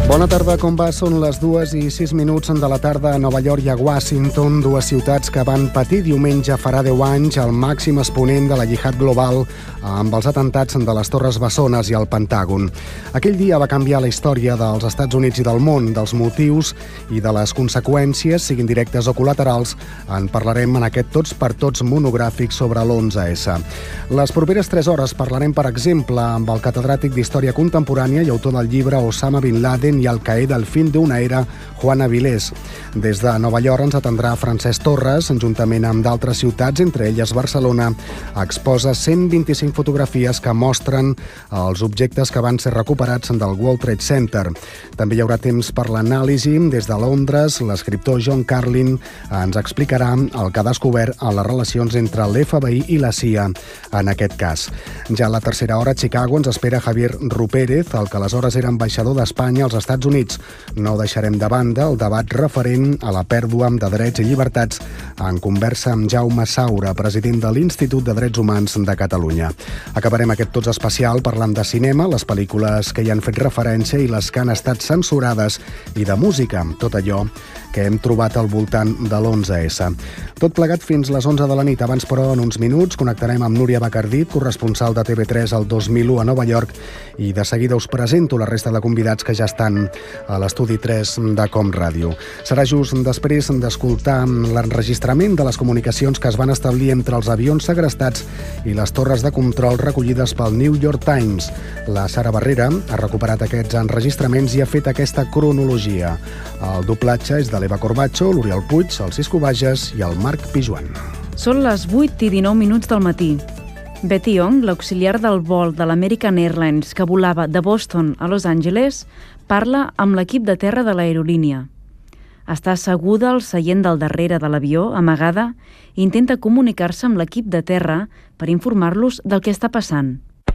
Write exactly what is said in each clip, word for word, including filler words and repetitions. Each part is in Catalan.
Bona tarda, com va? Són les dues i sis minuts de la tarda a Nova York i a Washington, dues ciutats que van patir diumenge farà deu anys el màxim exponent de la jihad global amb els atentats de les Torres Bessones i el Pentàgon. Aquell dia va canviar la història dels Estats Units i del món, dels motius i de les conseqüències, siguin directes o col·laterals. En parlarem en aquest Tots per Tots monogràfic sobre l'onze esse. Les properes tres hores parlarem, per exemple, amb el catedràtic d'Història Contemporània i autor del llibre Osama Bin Laden i Al-Qaeda, el fin d'una era, Juan Avilés. Des de Nova York ens atendrà Francesc Torres, juntament amb d'altres ciutats, entre elles Barcelona, exposa cent vint-i-cinc fotografies que mostren els objectes que van ser recuperats del World Trade Center. També hi haurà temps per l'anàlisi. Des de Londres, l'escriptor John Carlin ens explicarà el que ha descobert a les relacions entre l'F B I i la C I A en aquest cas. Ja a la tercera hora a Chicago ens espera Javier Rupérez, el que aleshores era ambaixador d'Espanya als Estats Units. No deixarem de banda el debat referent a la pèrdua de drets i llibertats en conversa amb Jaume Saura, president de l'Institut de Drets Humans de Catalunya. Acabarem aquest Tots especial parlant de cinema, les pel·lícules que hi han fet referència i les que han estat censurades, i de música, tot allò que hem trobat al voltant de l'onze esse. Tot plegat fins les onze de la nit. Abans, però, en uns minuts, connectarem amb Núria Bacardit, corresponsal de T V tres al dos mil u a Nova York, i de seguida us presento la resta de convidats que ja estan a l'estudi tres de Com Ràdio. Serà just després d'escoltar l'enregistrament de les comunicacions que es van establir entre els avions segrestats i les torres de control recollides pel New York Times. La Sara Barrera ha recuperat aquests enregistraments i ha fet aquesta cronologia. El doblatge és de l'Eva Corbacho, l'Oriol Puig, el Cisco Bages i el Marc Pijuan. Són les vuit i dinou minuts del matí. Betty Young, l'auxiliar del vol de l'American Airlines que volava de Boston a Los Angeles, parla amb l'equip de terra de l'aerolínia. Està asseguda al seient del darrere de l'avió, amagada, i intenta comunicar-se amb l'equip de terra per informar-los del que està passant.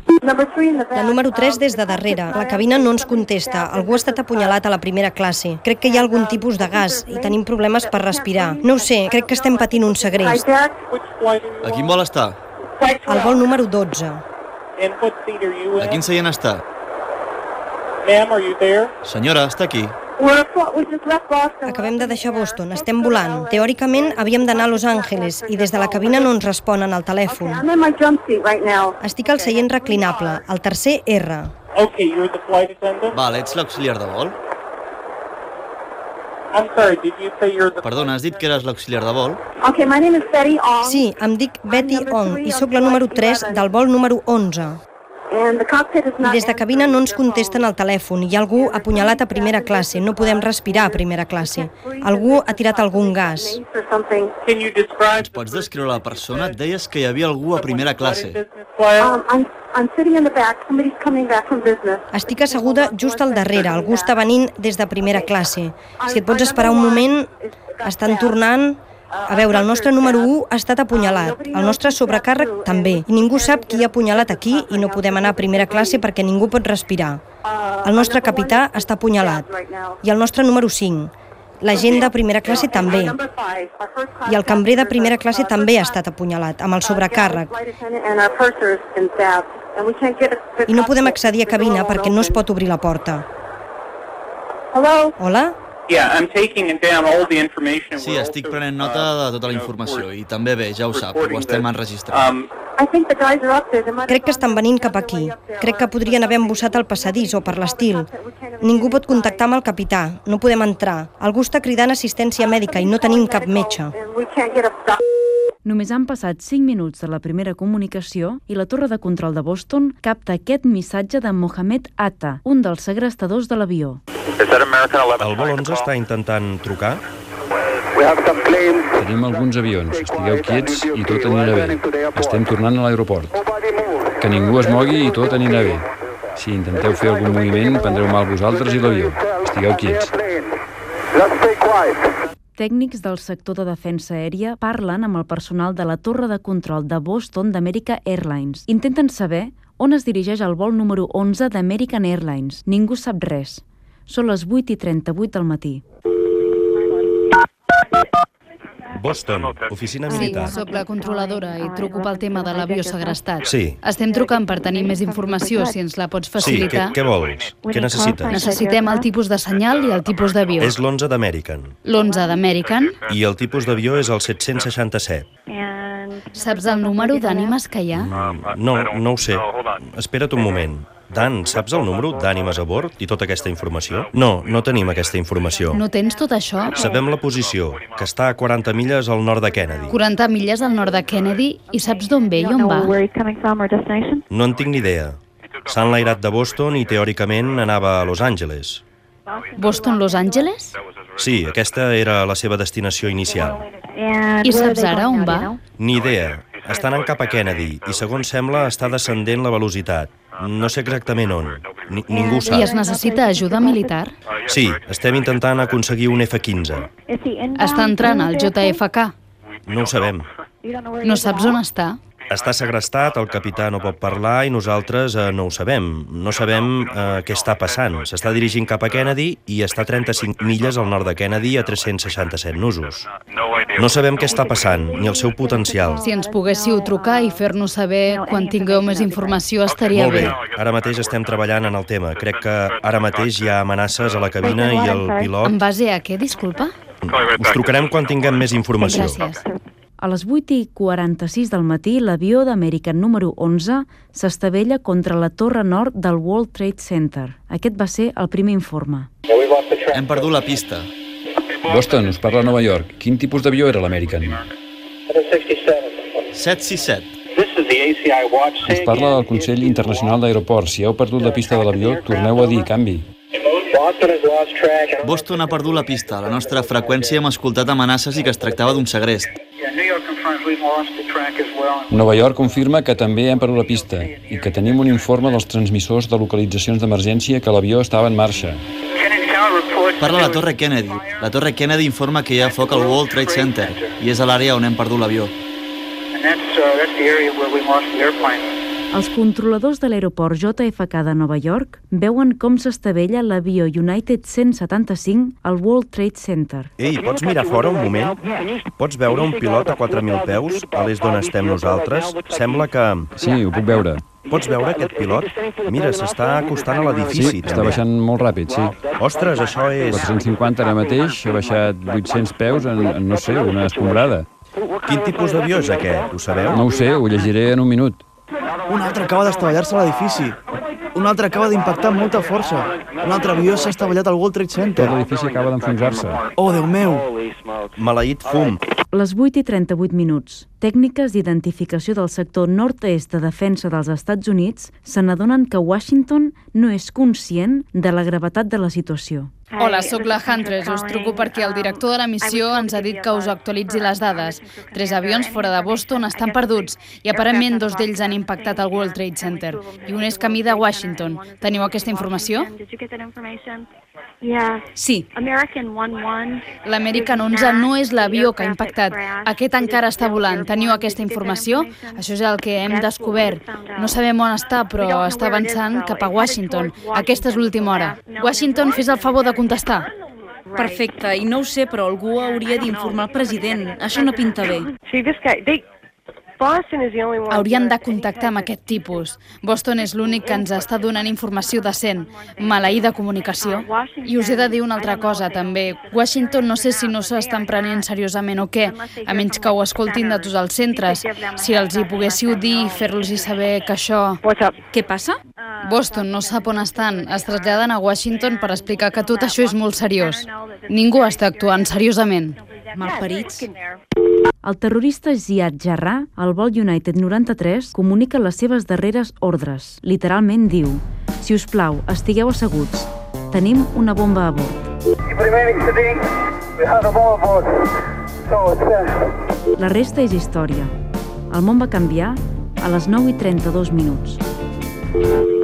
La número tres des de darrere. La cabina no ens contesta. Algú ha estat apunyalat a la primera classe. Crec que hi ha algun tipus de gas i tenim problemes per respirar. No ho sé, crec que estem patint un segrest. A quin vol està? El vol número dotze. A quin seient està? Senyora, està aquí. Acabem de deixar Boston, estem volant. Teòricament havíem d'anar a Los Angeles i des de la cabina no ens responen al telèfon. Estic al seient reclinable, el tercer R. Val, ets l'auxiliar de vol? Perdona, has dit que eres l'auxiliar de vol? Sí, em dic Betty Ong i sóc la número tres del vol número onze. Des de cabina no ens contesten al telèfon. Hi ha algú apunyalat a primera classe. No podem respirar a primera classe. Algú ha tirat algun gas. Ens pots descriure la persona? Et deies que hi havia algú a primera classe. Estic asseguda just al darrere. Algú està venint des de primera classe. Si et pots esperar un moment, estan tornant... A veure, el nostre número u ha estat apunyalat, el nostre sobrecàrrec també, i ningú sap qui ha apunyalat aquí i no podem anar a primera classe perquè ningú pot respirar. El nostre capità està apunyalat, i el nostre número cinc. La gent de primera classe també, i el cambrer de primera classe també ha estat apunyalat, amb el sobrecàrrec. I no podem accedir a cabina perquè no es pot obrir la porta. Hola? Sí, estic prenent nota de tota la informació i també bé, ja ho sap, ho estem enregistrant. Crec que estan venint cap aquí. Crec que podrien haver embussat el passadís o per l'estil. Ningú pot contactar amb el capità. No podem entrar. Algú està cridant assistència mèdica i no tenim cap metge. Només han passat cinc minuts de la primera comunicació i la torre de control de Boston capta aquest missatge de Mohamed Atta, un dels segrestadors de l'avió. El vol onze està intentant trucar? Tenim alguns avions. Estigueu quiets i tot anirà bé. Estem tornant a l'aeroport. Que ningú es mogui i tot anirà bé. Si intenteu fer algun moviment, prendreu mal vosaltres i l'avió. Estigueu quiets. Tècnics del sector de defensa aèria parlen amb el personal de la torre de control de Boston d'American Airlines. Intenten saber on es dirigeix el vol número onze d'American Airlines. Ningú sap res. Són les vuit i trenta-vuit del matí. Boston, oficina Sí, militar. sóc la controladora i truco pel tema de l'avió segrestat. Sí. Estem trucant per tenir més informació, si ens la pots Sí, què, facilitar. què vols? Què necessites? Necessitem el tipus de senyal i el tipus d'avió. És l'onze d'American. L'onze d'American. I el tipus d'avió és el set-cents seixanta-set. Saps el número d'ànimes que hi ha? No, no ho sé. Espera't un moment. Dan, saps el número d'ànimes a bord i tota aquesta informació? No, no tenim aquesta informació. No tens tot això? Sabem la posició, que està a quaranta milles al nord de Kennedy. quaranta milles al nord de Kennedy, i saps d'on ve i on va? No en tinc ni idea. S'ha enlairat de Boston i teòricament anava a Los Angeles. Boston, Los Angeles? Sí, aquesta era la seva destinació inicial. I saps ara on va? Ni idea. Està anant cap a Kennedy i, segons sembla, està descendent la velocitat. No sé exactament on. Ni, ningú sap. I es necessita ajuda militar? Sí, estem intentant aconseguir un F quinze. Està entrant al J F K? No ho sabem. No saps on està? Està segrestat, el capità no pot parlar i nosaltres eh, no ho sabem. No sabem eh, què està passant. S'està dirigint cap a Kennedy i està a trenta-cinc milles al nord de Kennedy a tres-cents seixanta-set nusos. No sabem què està passant, ni el seu potencial. Si ens poguéssiu trucar i fer-nos saber quan tingueu més informació estaria Molt bé, bé. ara mateix estem treballant en el tema. Crec que ara mateix hi ha amenaces a la cabina i el pilot... En base a què, disculpa? Us trucarem quan tinguem més informació. Gràcies. A les vuit i quaranta-sis del matí, l'avió d'American número onze s'estavella contra la torre nord del World Trade Center. Aquest va ser el primer informe. Hem perdut la pista. Boston, us parla Nova York. Quin tipus d'avió era l'American? set sis set. Us parla del Consell Internacional d'Aeroports. Si heu perdut la pista de l'avió, torneu a dir canvi. Boston ha perdut la pista. A la nostra freqüència hem escoltat amenaces i que es tractava d'un segrest. Nova York confirma que també hem perdut la pista i que tenim un informe dels transmissors de localitzacions d'emergència que l'avió estava en marxa. Parla la Torre Kennedy. La Torre Kennedy informa que hi ha foc al World Trade Center i és a l'àrea on hem perdut l'avió. Els controladors de l'aeroport J F K de Nova York veuen com s'estavella l'avió United cent setanta-cinc al World Trade Center. Ei, pots mirar fora un moment? Pots veure un pilot a quatre mil peus, a l'est d'on estem nosaltres? Sembla que... Sí, ho puc veure. Pots veure aquest pilot? Mira, s'està acostant a l'edifici. Sí, està baixant molt ràpid, sí. Ostres, això és... quatre-cents cinquanta ara mateix, ha baixat vuit-cents peus en, en no sé, una escombrada. Quin tipus d'avió és aquest? Ho sabeu? No ho sé, ho llegiré en un minut. Un altre acaba d'estavellar-se a l'edifici. Un altre acaba d'impactar amb molta força. Un altre avió s'ha estavellat al World Trade Center. Tot l'edifici acaba d'enfonsar-se. Oh, Déu meu! Maleït fum. Les vuit i trenta-vuit minuts. Tècniques d'identificació del sector nord-est de defensa dels Estats Units se n'adonen que Washington no és conscient de la gravetat de la situació. Hola, sóc la Huntress. Us truco perquè el director de la missió ens ha dit que us actualitzi les dades. Tres avions fora de Boston estan perduts i aparentment dos d'ells han impactat al World Trade Center i un és camí de Washington. Teniu aquesta informació? Sí. L'American onze no és l'avió que ha impactat. Aquest encara està volant. Teniu aquesta informació? Això és el que hem descobert. No sabem on està, però està avançant cap a Washington. Aquesta és l'última hora. Washington, fes el favor de contestar. Perfecte, i no ho sé, però algú hauria d'informar el president. Això no pinta bé. Haurien de contactar amb aquest tipus. Boston és l'únic que ens està donant informació decent. Maleïda comunicació. I us he de dir una altra cosa, també. Washington no sé si no s'estan prenent seriosament o què, a menys que ho escoltin de tots els centres. Si els hi poguéssiu dir i fer-los saber que això... Què passa? Boston no sap on estan. Es traslladen a Washington per explicar que tot això és molt seriós. Ningú està actuant seriosament. Malparits. El terrorista Ziad Jarrah, al vol United noranta-tres, comunica les seves darreres ordres. Literalment diu: si us plau, estigueu asseguts. Tenim una bomba a bord. La resta és història. El món va canviar a les nou i trenta-dos minuts.